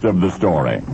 rest of the story.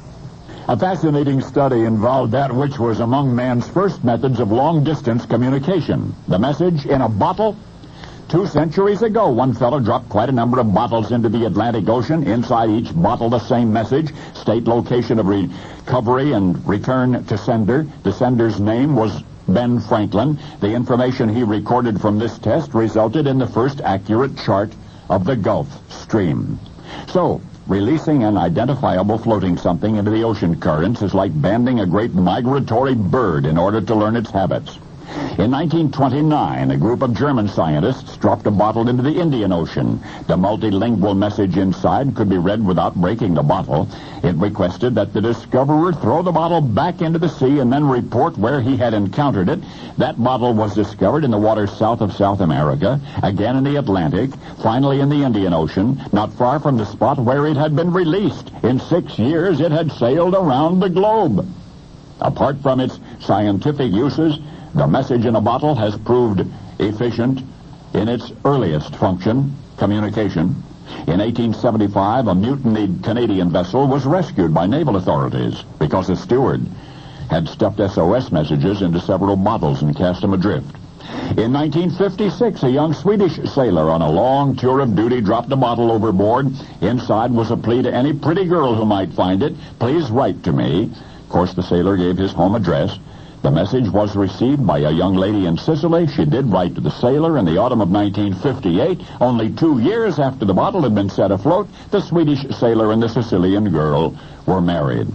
A fascinating study involved that which was among man's first methods of long-distance communication. The message in a bottle. 2 centuries ago, one fellow dropped quite a number of bottles into the Atlantic Ocean. Inside each bottle, the same message, state location of recovery and return to sender. The sender's name was Ben Franklin. The information he recorded from this test resulted in the first accurate chart of the Gulf Stream. So, releasing an identifiable floating something into the ocean currents is like banding a great migratory bird in order to learn its habits. In 1929, a group of German scientists dropped a bottle into the Indian Ocean. The multilingual message inside could be read without breaking the bottle. It requested that the discoverer throw the bottle back into the sea and then report where he had encountered it. That bottle was discovered in the waters south of South America, again in the Atlantic, finally in the Indian Ocean, not far from the spot where it had been released. In 6 years, it had sailed around the globe. Apart from its scientific uses, the message in a bottle has proved efficient in its earliest function, communication. In 1875, a mutinied Canadian vessel was rescued by naval authorities because a steward had stuffed SOS messages into several bottles and cast them adrift. In 1956, a young Swedish sailor on a long tour of duty dropped a bottle overboard. Inside was a plea to any pretty girl who might find it. Please write to me. Of course, the sailor gave his home address. The message was received by a young lady in Sicily. She did write to the sailor in the autumn of 1958. Only 2 years after the bottle had been set afloat, the Swedish sailor and the Sicilian girl were married.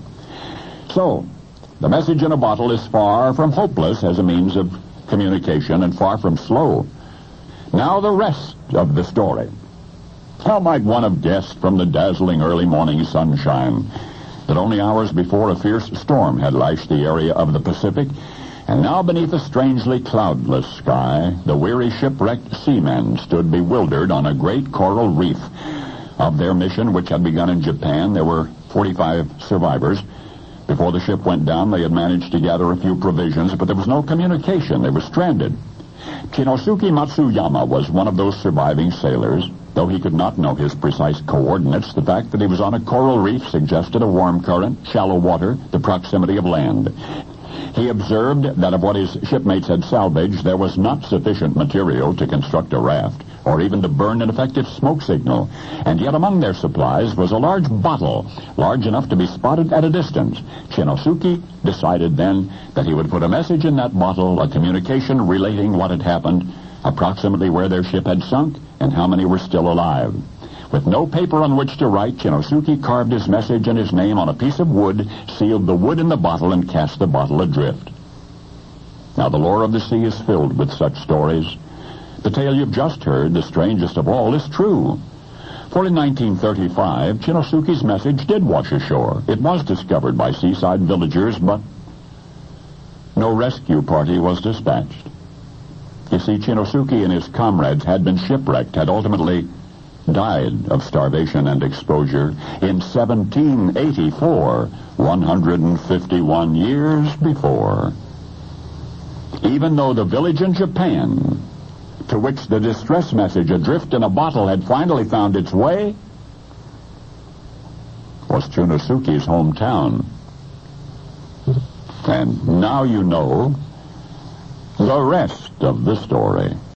So, the message in a bottle is far from hopeless as a means of communication and far from slow. Now the rest of the story. How might one have guessed from the dazzling early morning sunshine that only hours before a fierce storm had lashed the area of the Pacific, and now beneath a strangely cloudless sky, the weary shipwrecked seamen stood bewildered on a great coral reef. Of their mission, which had begun in Japan, there were 45 survivors. Before the ship went down, they had managed to gather a few provisions, but there was no communication. They were stranded. Chinosuke Matsuyama was one of those surviving sailors. Though he could not know his precise coordinates, the fact that he was on a coral reef suggested a warm current, shallow water, the proximity of land. He observed that of what his shipmates had salvaged, there was not sufficient material to construct a raft, or even to burn an effective smoke signal. And yet among their supplies was a large bottle, large enough to be spotted at a distance. Chinosuke decided then that he would put a message in that bottle, a communication relating what had happened, approximately where their ship had sunk, and how many were still alive. With no paper on which to write, Chinosuke carved his message and his name on a piece of wood, sealed the wood in the bottle, and cast the bottle adrift. Now the lore of the sea is filled with such stories. The tale you've just heard, the strangest of all, is true. For in 1935, Chinosuke's message did wash ashore. It was discovered by seaside villagers, but no rescue party was dispatched. You see, Chinosuke and his comrades had been shipwrecked, had ultimately died of starvation and exposure in 1784, 151 years before. Even though the village in Japan, to which the distress message adrift in a bottle had finally found its way, was Chinosuke's hometown. And now you know the rest of the story.